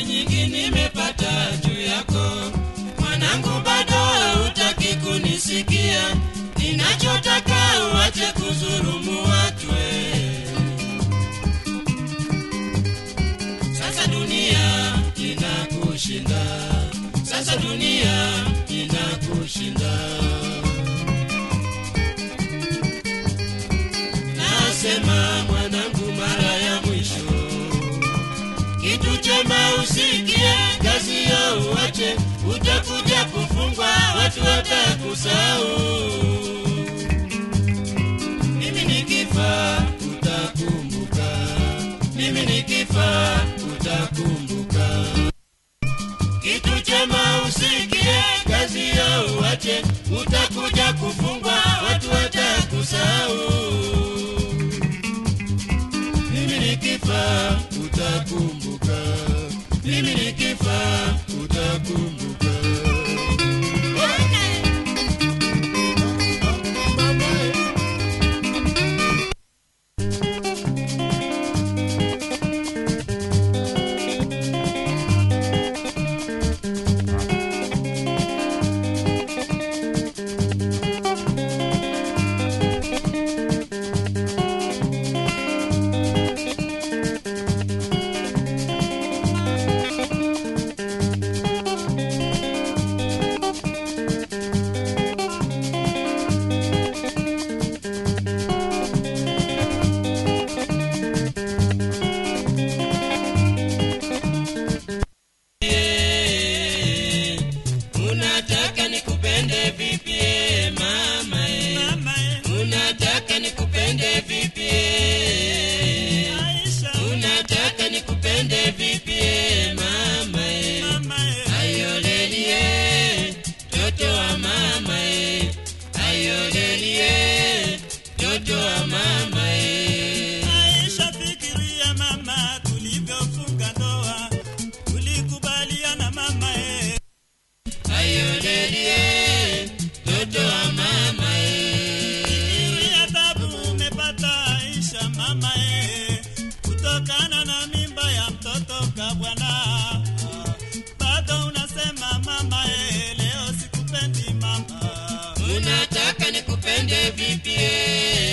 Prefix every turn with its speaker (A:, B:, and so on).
A: nyingi nimepata juu yako. Mwanangu bado hutaki kunisikia. Ninachotaka uache kudhulumu watu. Sasa dunia inakushinda. Sasa dunia inakushinda. Nasema mwanangu mara ya mwisho. Kitu chema usikie, kazi ya uache. Utakuja kufungwa, watu watakusahau. Mimi nikifa utakumbuka. Mimi nikifa utakumbuka. Kitu chema usikie, kazi ya uache. Utakuja kufungwa, watu watakusahau. Mimi nikifa utakumbuka. Mimi nikifa utakumbuka.
B: Kutokana na mimba ya mtoto kabwana. Bado unasema mama leo sikupendi mama.
A: Unataka nikupende vipi?